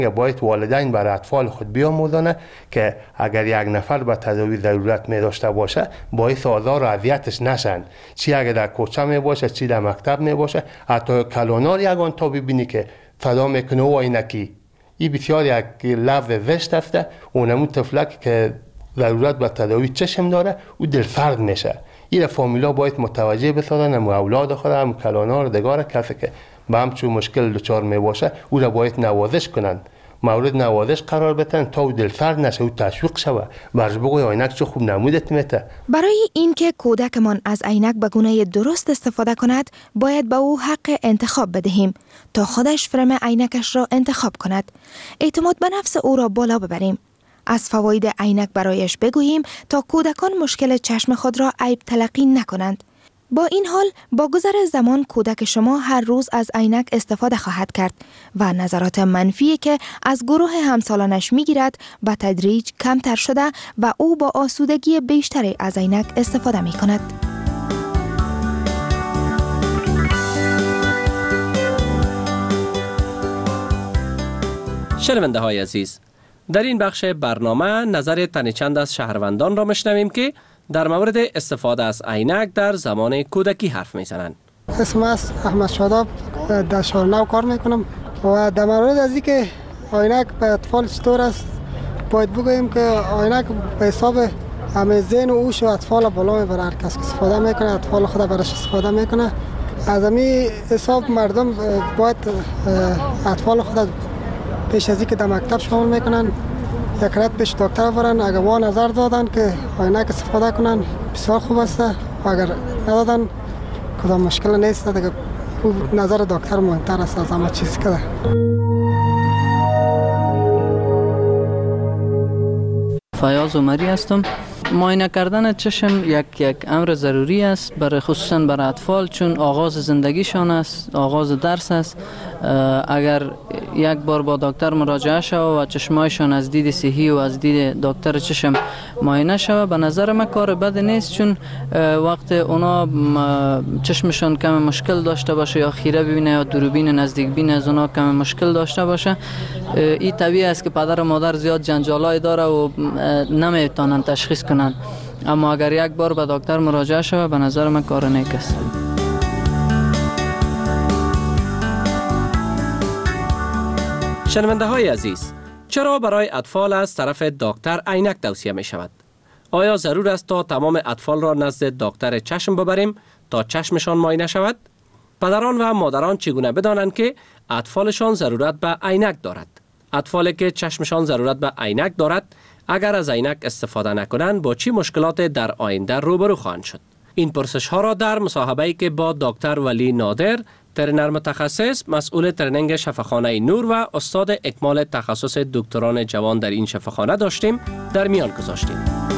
باید والدین برای اطفال خود بیاموزند که اگر یک نفر به تداوی ضرورت می داشته باشه باعث آزار و اذیتش نشن، چی اگر در کوچه می باشه چی در مکتب می باشه. حتی کلانار یگان تا ببینی که صدا میکنه و عینکی، این بسیار یک لفظ زشت است. اونمون طفلک که ضرورت به تداوی چشم داره او دلسرد میشه. این فامیلا باید متوجه بسازن، هم اولاد خود هم کلانار دگار کسی که به همچون مشکل دچار می باشه او را باید نوازش کنن، مورد نوازش قرار بدن تا او دلسرد نشه، او تشویق شوه، برش بگوی عینک چه خوب نمودت میته. برای اینکه کودکمان از عینک به گونه درست استفاده کند باید به او حق انتخاب بدهیم تا خودش فرم عینکش را انتخاب کند. اعتماد به نفس او را بالا ببریم. از فواید عینک برایش بگوییم تا کودکان مشکل چشم خود را عیب تلقی نکنند. با این حال با گذر زمان کودک شما هر روز از عینک استفاده خواهد کرد و نظرات منفی که از گروه همسالانش میگیرد به تدریج کمتر شده و او با آسودگی بیشتری از عینک استفاده می کند. شنونده های عزیز، در این بخش برنامه نظر تن چند از شهروندان را میشنویم که در مورد استفاده از عینک در زمان کودکی حرف میزنند. اسم است احمد شاداب، در شهر کار میکنم و در مورد از اینکه عینک به اطفال چطور است باید بگوییم که عینک به حساب همه ذهن و هوش اطفال بالا میبره. هر کس که استفاده میکنه اطفال خود برش استفاده میکنه. از همین حساب مردم باید اطفال خود پیش از اینکه در مکتب شامل میکنن یک رات پیش دکتر برن. اگر وا نظر دادن که عینک استفاده کنن بسیار خوب است و اگر ندادن کدام مشکل نیست دیگه. نظر دکتر مهمتر است از همه چیز که فیاض عمری هستم. معاینه کردن چشم یک امر ضروری است خصوصا برای اطفال، چون آغاز زندگیشان است، آغاز درس است. اگر یک بار با دکتر مراجعه شود و چشمایشان از دید صحی و از دید دکتر چشم معاینه شود، به نظر من کار بد نیست، چون وقت اونا چشمشان کم مشکل داشته باشه یا خیره ببینه یا دوربین نزدیک بین از اونا کم مشکل داشته باشه، این طبیعی است که پدر و مادر زیاد جنجالای داره و نمیتونن تشخیص کنن. اما اگر یک بار به دکتر مراجعه شود به نظر من کار نیک است. شنونده های عزیز، چرا برای اطفال از طرف دکتر عینک توصیه می شود؟ آیا ضرور است تا تمام اطفال را نزد دکتر چشم ببریم تا چشمشان معاینه شود؟ پدران و مادران چگونه بدانند که اطفالشان ضرورت به عینک دارد؟ اطفالی که چشمشان ضرورت به عینک دارد اگر از عینک استفاده نکنند با چی مشکلات در آینده روبرو خواهند شد؟ این پرسش ها را در مصاحبه‌ای که با دکتر ولی نادر، ترینر متخصص مسئول ترنینگ شفاخانه نور و استاد اکمال تخصص دکتران جوان در این شفاخانه داشتیم در میان گذاشتیم.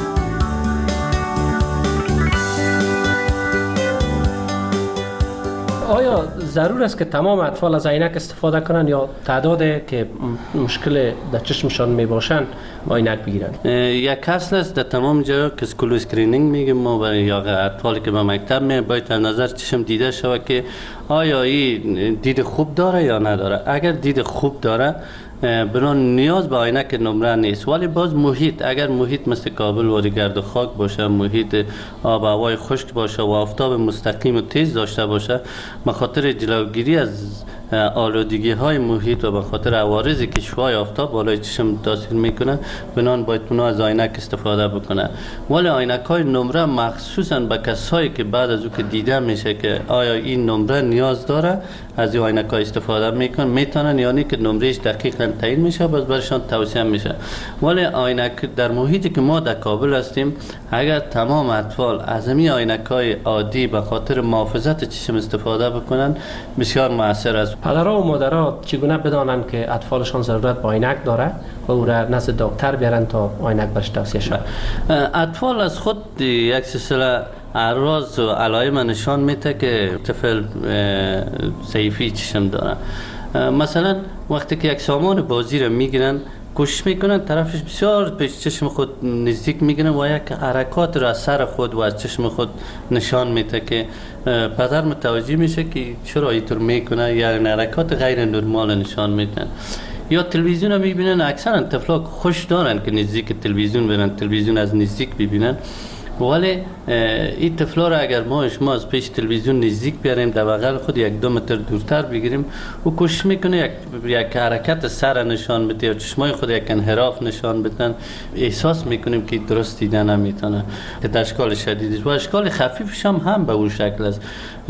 آیا ضرور است که تمام اطفال از عینک استفاده کنند یا تعداد که مشکل در چشمشان می باشند عینک بگیرند؟ یک اصل است در تمام جا که اسکول اسکرینینگ میگیم ما برای یا اطفالی که به مکتب می باید در نظر چشم دیده شود که آیا این دید خوب داره یا نداره. اگر دید خوب داره بران نیاز به عینک نمره نیست، ولی باز محیط، اگر محیط مثل کابل و گرد و خاک باشه، محیط آب و هوای خشک باشه و آفتاب مستقیم و تیز داشته باشه، به خاطر جلوگیری از آلودگی های محیط و به خاطر عوارضی که شعاع آفتاب بالای چشم تاثیر میکنه، بنان باید اونا از عینک استفاده بکنه. ولی عینک های نمره مخصوصا به کسایی که بعد از او که دیده میشه که آیا این نمره نیاز داره از این عینک های استفاده میتونن، یعنی که نمرهش دقیقاً تعیین میشه باز برشان توصیه میشه. ولی عینک در محیطی که ما در کابل هستیم، اگر تمام اطفال از همین عینک های عادی به خاطر محافظت چشم استفاده بکنن بسیار مؤثر است. پدرها و مادرها چگونه بدانند که اطفالشان ضرورت به عینک داره و او را نزد دکتر بیارن تا عینک برش توصیه شود؟ اطفال از خود یک سلسله اعراض و علائم نشان میده که طفل ضعیفی چشم داره. مثلا وقتی که یک سامان بازی را میگیرن کوشش میکنن طرفش بسیار پیش چشم خود نزدیک میگیرن و یک حرکات را از سر خود و از چشم خود نشان میده که پدر متوجه میشه که چرا اینطور میکنه، یعنی حرکات غیر نرمال نشان میدن. یا تلویزیون رو میبینن. اکثرا طفلا خوش دارن که نزدیک تلویزیون برن، تلویزیون از نزدیک ببینن. ولی این طفلا را اگر شما از پیش تلویزیون نزدیک بیاریم، در بغل خود 1-2 متر دورتر بگیریم، و کوشش میکنه یک حرکت سر نشان بده یا چشمای خود یک انحراف نشان بدن، احساس میکنیم که درست دیدن نمیتونه. در اشکال شدیدش و اشکال خفیفش هم به اون شکل است.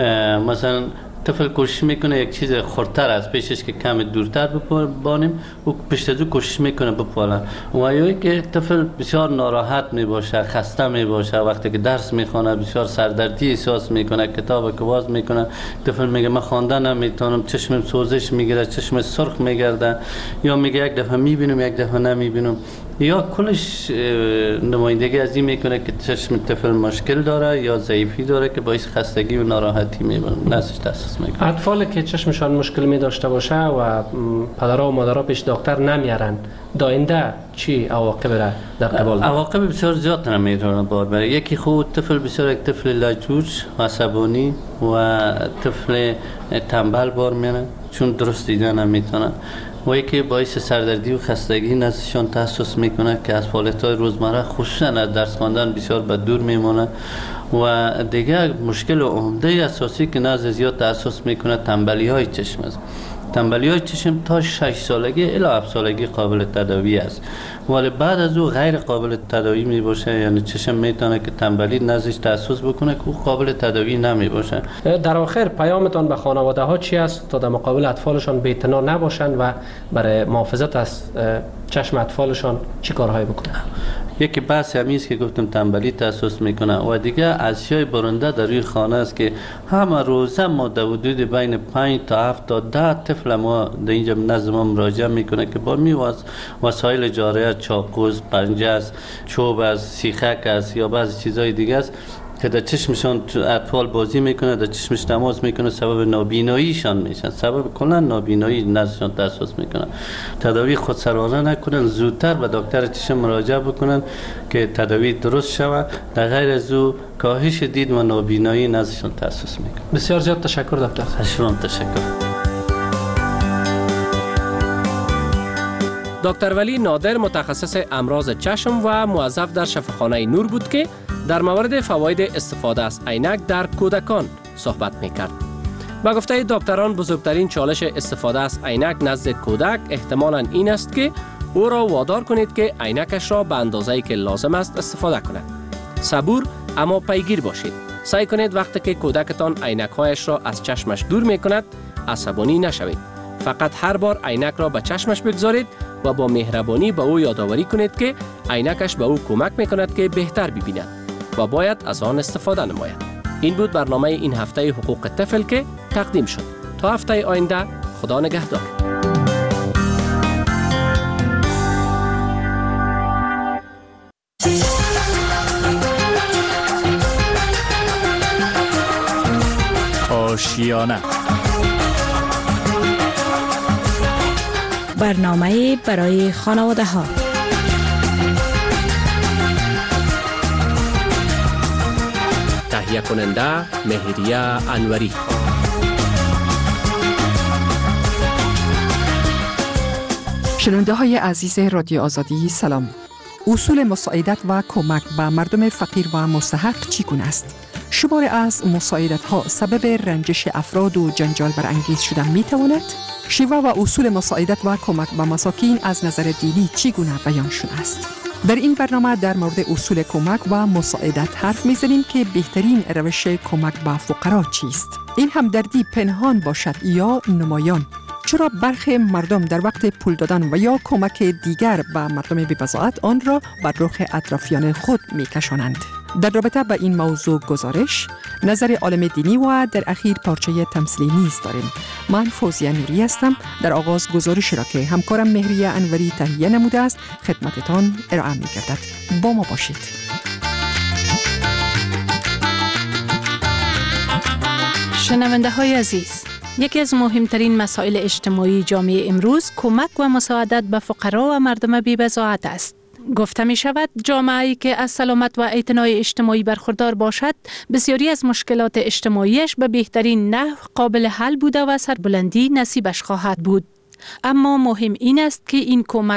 مثلا طفل کوشش میکنه یک چیز خردتر از پیشش که کم دورتر ببانیم و پشت از او کوشش میکنه بپالن. و یا که طفل بسیار ناراحت میباشه، خسته میباشه، وقتی که درس میخونه بسیار سردردی احساس میکنه، کتاب که باز میکنه طفل میگه من خواندن نمیتونم، چشمم سوزش میگیره، چشم سرخ میگرده، یا میگه یک دفعه میبینم یک دفعه نمیبینم، یا کلش نمایندگی از این میکنه که چشم طفل مشکل داره یا ضعیفی داره که باعث خستگی و ناراحتی نزدش تحسس میکنه. اطفالی که چشمشان مشکل می داشته باشه و پدرها و مادرها پیش دکتر نمیارن، داینده چی عواقب را در قبال داره؟ عواقب بسیار زیاد نمیتونه بار بره. یکی خود طفل بسیار یک طفل لجوج و عصبانی و طفل تنبل بار میره چون درست دیدن نمیتونه، و یکی باعث سردردی و خستگی نزدشان تحسس میکنه که از فعالیت‌های روزمره خصوصا از درس خواندن بسیار به دور میمونه. و دیگه مشکل عمده اساسی که نزد زیاد تحسس میکنه تنبلی های چشم است. تنبلی های چشم تا 6 سالگی الی 7 سالگی قابل تداوی است، ولی بعد از او غیر قابل تداوی می باشه. یعنی چشم میتونه که تنبلی نزدش تحسس بکنه که او قابل تداوی نمی باشه. در آخر پیامتان به خانواده ها چی است تا در مقابل اطفالشان بی‌اعتنا نباشند و برای محافظت از چشم اطفالشان چی کارهایی بکنن؟ یکی بحث همین است که گفتم تنبلی تحسس میکنه، و دیگه اشیای برنده در روی خانه است که همه روزه ما در حدود بین 5 تا 7 تا 10 طفل ما در اینجا نزد ما مراجعه میکنه که با وسایل جارحه، چاقوز، پنجه است، چوب است، سیخک است یا بعضی چیزهای دیگه است که در چشمشان اطفال بازی میکنه، در چشمش تماس میکنه، سبب نابیناییشان میشن، سبب کلا نابینایی نزدشان تحسس میکنه. تداوی خودسرانه نکنن، زودتر به دکتر چشم مراجعه بکنن که تداوی درست شود. در غیر از او کاهش دید و نابینایی نزدشان تحسس میکنه. بسیار زیاد تشکر دکتر. اشکرم، تشکر. دکتر ولی نادر متخصص امراض چشم و موظف در شفاخانه نور بود که در مورد فواید استفاده از عینک در کودکان صحبت می‌کرد. با گفته دکتران بزرگترین چالش استفاده از عینک نزد کودک احتمالاً این است که او را وادار کنید که عینکش را به اندازه‌ای که لازم است استفاده کند. صبور اما پیگیر باشید. سعی کنید وقتی که کودکتان عینک‌هایش را از چشمش دور می‌کند عصبانی نشوید. فقط هر بار عینک را به چشمش بگذارید و با مهربانی به او یادآوری کنید که عینکش به او کمک می‌کند که بهتر ببیند و باید از آن استفاده نماید. این بود برنامه این هفته حقوق طفل که تقدیم شد. تا هفته آینده، خدا نگهدار. آشیانه، برنامه برای خانواده ها. تهیه کننده مهریه انوری. شنونده های عزیز رادیو آزادی سلام. اصول مساعدت و کمک به مردم فقیر و مستحق چگونه است؟ شماری از مساعدت ها سبب رنجش افراد و جنجال برانگیز شدن می تواند؟ شیوه و اصول مساعدت و کمک به مساکین از نظر دینی چگونه بیان شده است؟ در این برنامه در مورد اصول کمک و مساعدت حرف می‌زنیم که بهترین روش کمک به فقرا چیست؟ این همدردی پنهان باشد یا نمایان؟ چرا برخی مردم در وقت پول دادن و یا کمک دیگر به مردم بی‌بضاعت آن را بر رخ اطرافیان خود می‌کشانند؟ در رابطه با این موضوع گزارش، نظر عالم دینی و در اخیر پارچه تمثیلی نیز داریم. من فوزیه نوری هستم. در آغاز گزارش را که همکارم مهریه انوری تهیه نموده است خدمتتان ارائه می‌گردد. با ما باشید. شنونده های عزیز، یکی از مهمترین مسائل اجتماعی جامعه امروز کمک و مساعدت به فقرا و مردم بی‌بضاعت است. گفته می شود جامعه‌ای که از سلامت و اعتنای اجتماعی برخوردار باشد بسیاری از مشکلات اجتماعیش به بهترین نحو قابل حل بوده و سربلندی نصیبش خواهد بود. اما مهم این است که این کمک